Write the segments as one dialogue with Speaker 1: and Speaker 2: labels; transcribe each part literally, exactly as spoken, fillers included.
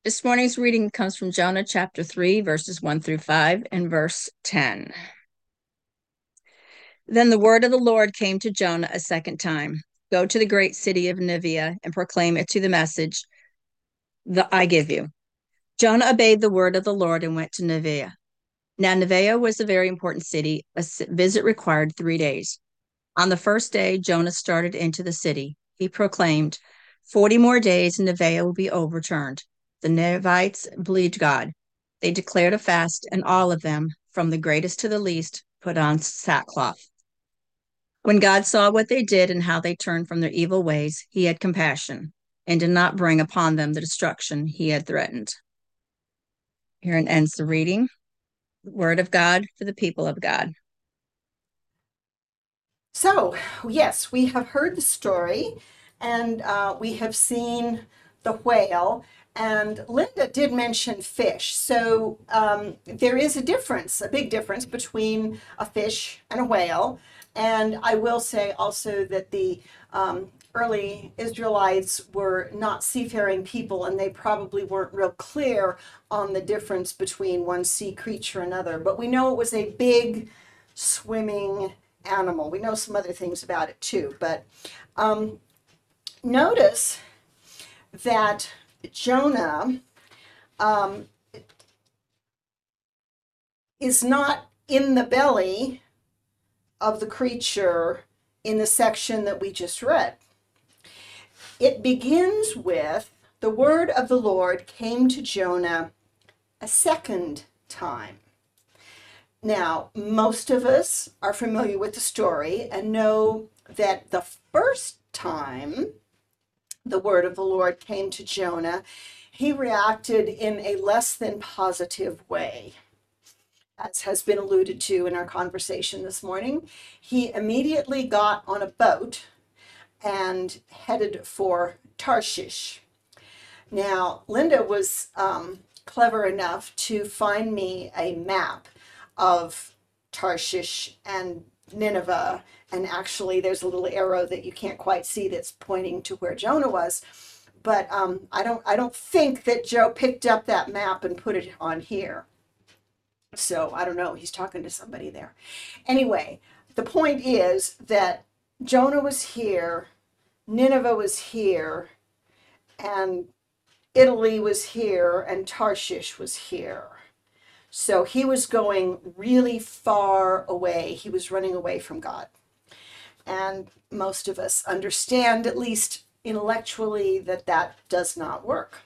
Speaker 1: This morning's reading comes from Jonah chapter three, verses one through five, and verse ten. Then the word of the Lord came to Jonah a second time. Go to the great city of Nineveh and proclaim it to the message that I give you. Jonah obeyed the word of the Lord and went to Nineveh. Now, Nineveh was a very important city. A visit required three days. On the first day, Jonah started into the city. He proclaimed, forty more days and Nineveh will be overturned. The Ninevites believed God. They declared a fast, and all of them, from the greatest to the least, put on sackcloth. When God saw what they did and how they turned from their evil ways, he had compassion and did not bring upon them the destruction he had threatened. Here ends the reading. Word of God for the people of God.
Speaker 2: So, yes, we have heard the story and uh, we have seen the whale. And Linda did mention fish. So um, there is a difference, a big difference between a fish and a whale. And I will say also that the um, early Israelites were not seafaring people, and they probably weren't real clear on the difference between one sea creature and another. But we know it was a big swimming animal. We know some other things about it too, but um, notice that Jonah um, is not in the belly of the creature in the section that we just read. It begins with the word of the Lord came to Jonah a second time. Now, most of us are familiar with the story and know that the first time the word of the Lord came to Jonah, he reacted in a less than positive way, as has been alluded to in our conversation this morning. He immediately got on a boat and headed for Tarshish. Now, Linda was um, clever enough to find me a map of Tarshish and Nineveh, and actually there's a little arrow that you can't quite see that's pointing to where Jonah was. But um, I don't I don't think that Joe picked up that map and put it on here. So I don't know, he's talking to somebody there. Anyway, the point is that Jonah was here, Nineveh was here, and Italy was here, and Tarshish was here. So he was going really far away. He was running away from God. And most of us understand, at least intellectually, that that does not work.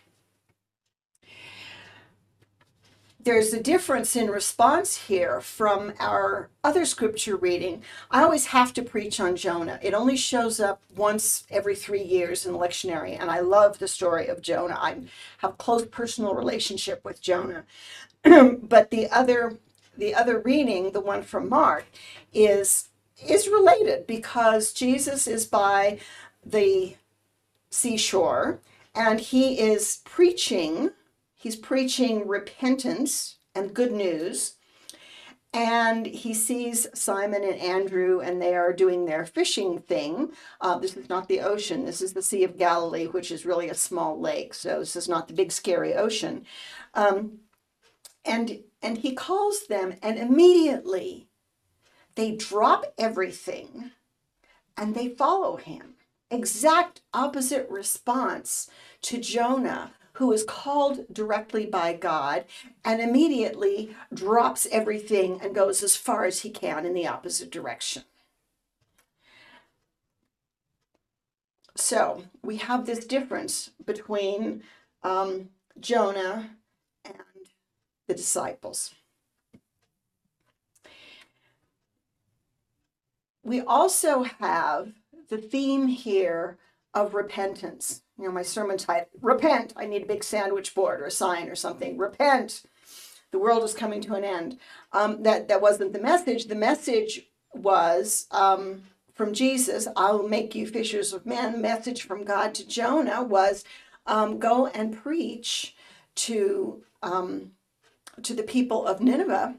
Speaker 2: There's a difference in response here from our other scripture reading. I always have to preach on Jonah. It only shows up once every three years in the lectionary, and I love the story of Jonah. I have a close personal relationship with Jonah. But the other the other reading, the one from Mark, is is related because Jesus is by the seashore and he is preaching he's preaching repentance and good news, and he sees Simon and Andrew, and they are doing their fishing thing. Uh, this is not the ocean. This is the Sea of Galilee, which is really a small lake. So this is not the big scary ocean. Um, and and he calls them, and immediately they drop everything and they follow him. Exact opposite response to Jonah, who is called directly by God and immediately drops everything and goes as far as he can in the opposite direction. So we have this difference between um, Jonah and the disciples. We also have the theme here of repentance. You know, my sermon title, Repent. I need a big sandwich board or a sign or something. Repent. The world is coming to an end. Um, that, that wasn't the message. The message was um, from Jesus, I will make you fishers of men. The message from God to Jonah was um, go and preach to, um, to the people of Nineveh,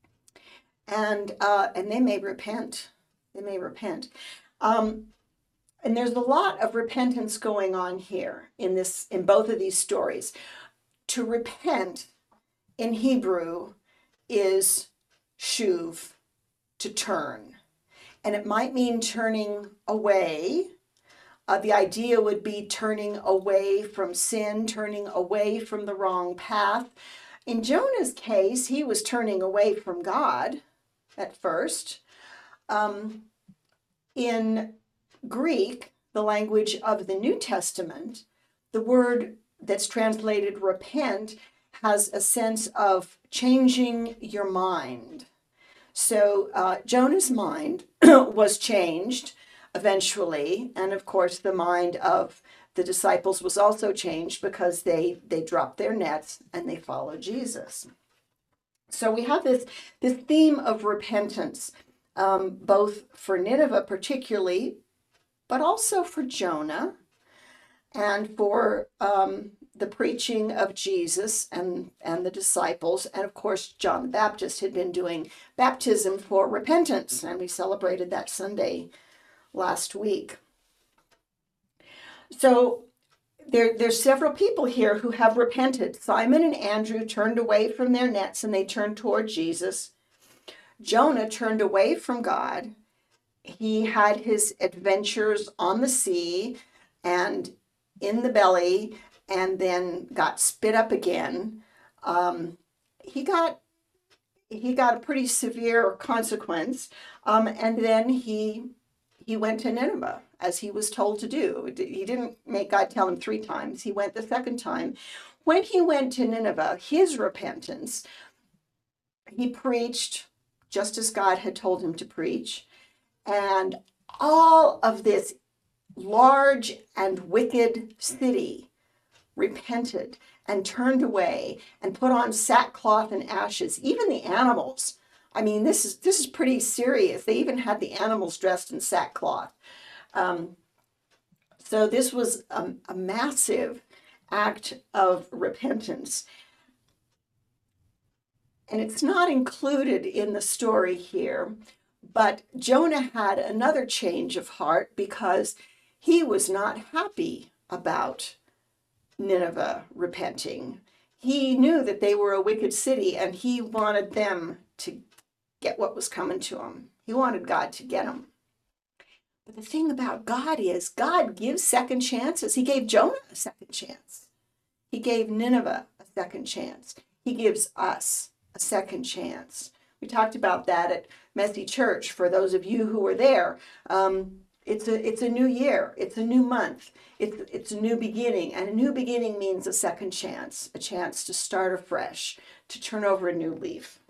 Speaker 2: and uh, and they may repent. They may repent. Um, And there's a lot of repentance going on here in this, in both of these stories. To repent in Hebrew is shuv, to turn. And it might mean turning away. Uh, the idea would be turning away from sin, turning away from the wrong path. In Jonah's case, he was turning away from God at first. Um, in Greek, the language of the New Testament, the word that's translated repent has a sense of changing your mind. So uh, Jonah's mind was changed eventually, and of course the mind of the disciples was also changed because they they dropped their nets and they followed Jesus. So we have this this theme of repentance, um, both for Nineveh particularly, but also for Jonah and for um, the preaching of Jesus and, and the disciples. And of course, John the Baptist had been doing baptism for repentance, and we celebrated that Sunday last week. So there, there's several people here who have repented. Simon and Andrew turned away from their nets and they turned toward Jesus. Jonah turned away from God. He had his adventures on the sea and in the belly, and then got spit up again. Um, he got he got a pretty severe consequence, um, and then he he went to Nineveh as he was told to do. He didn't make God tell him three times. He went the second time. When he went to Nineveh, his repentance, he preached just as God had told him to preach, and all of this large and wicked city repented and turned away and put on sackcloth and ashes. Even the animals. I mean, this is this is pretty serious. They even had the animals dressed in sackcloth. Um, so this was a, a massive act of repentance. And it's not included in the story here, but Jonah had another change of heart because he was not happy about Nineveh repenting. He knew that they were a wicked city and he wanted them to get what was coming to them. He wanted God to get them. But the thing about God is God gives second chances. He gave Jonah a second chance. He gave Nineveh a second chance. He gives us a second chance. We talked about that at Messy Church for those of you who were there. Um, It's a it's a new year. It's a new month. It's it's a new beginning, and a new beginning means a second chance, a chance to start afresh, to turn over a new leaf.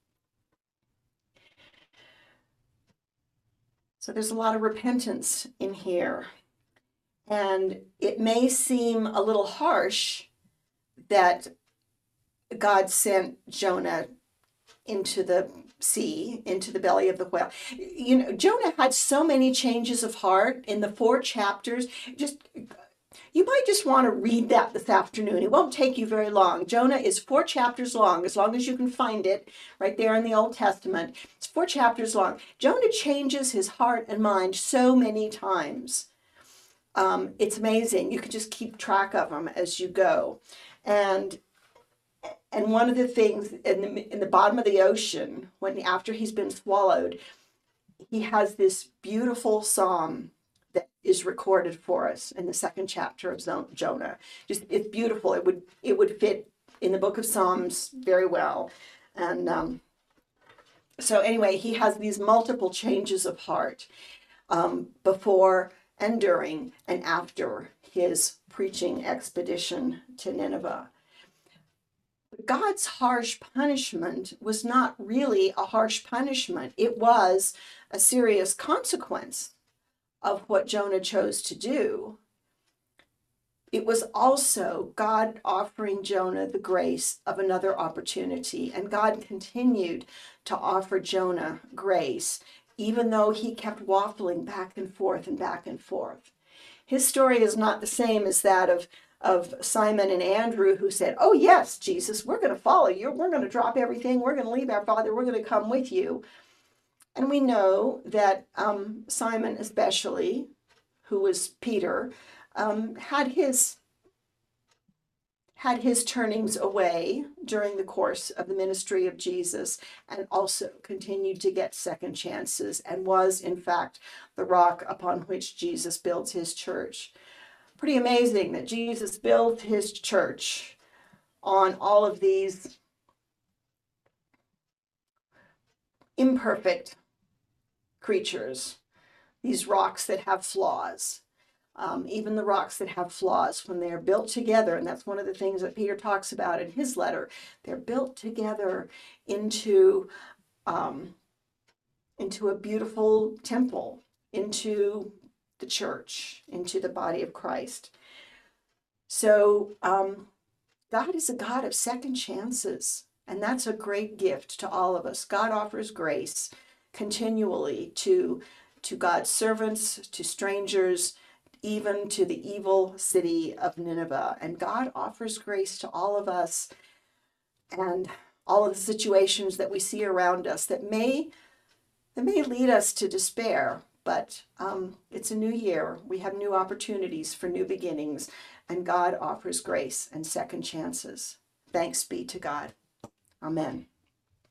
Speaker 2: So there's a lot of repentance in here, and it may seem a little harsh that God sent Jonah into the sea, into the belly of the whale. You know, Jonah had so many changes of heart in the four chapters. Just, you might just want to read that this afternoon. It won't take you very long. Jonah is four chapters long, as long as you can find it right there in the Old Testament. It's four chapters long. Jonah changes his heart and mind so many times. Um, it's amazing. You can just keep track of them as you go. And And one of the things in the, in the bottom of the ocean, when after he's been swallowed, he has this beautiful psalm that is recorded for us in the second chapter of Jonah. Just it's beautiful. It would it would fit in the book of Psalms very well. And um, so anyway, he has these multiple changes of heart um, before and during and after his preaching expedition to Nineveh. God's harsh punishment was not really a harsh punishment. It was a serious consequence of what Jonah chose to do. It was also God offering Jonah the grace of another opportunity. And God continued to offer Jonah grace, even though he kept waffling back and forth and back and forth. His story is not the same as that of of Simon and Andrew, who said, oh yes, Jesus, we're going to follow you. We're going to drop everything. We're going to leave our father. We're going to come with you. And we know that um, Simon especially who was Peter, um, had his had his turnings away during the course of the ministry of Jesus, and also continued to get second chances, and was in fact the rock upon which Jesus builds his church. Pretty amazing that Jesus built his church on all of these imperfect creatures, these rocks that have flaws. Um, even the rocks that have flaws, when they're built together, and that's one of the things that Peter talks about in his letter, they're built together into, um, into a beautiful temple, into the church, into the body of Christ. So um, God is a God of second chances, and that's a great gift to all of us. God offers grace continually to, to God's servants, to strangers, even to the evil city of Nineveh. And God offers grace to all of us, and all of the situations that we see around us that may, that may lead us to despair. But um, it's a new year. We have new opportunities for new beginnings, and God offers grace and second chances. Thanks be to God. Amen.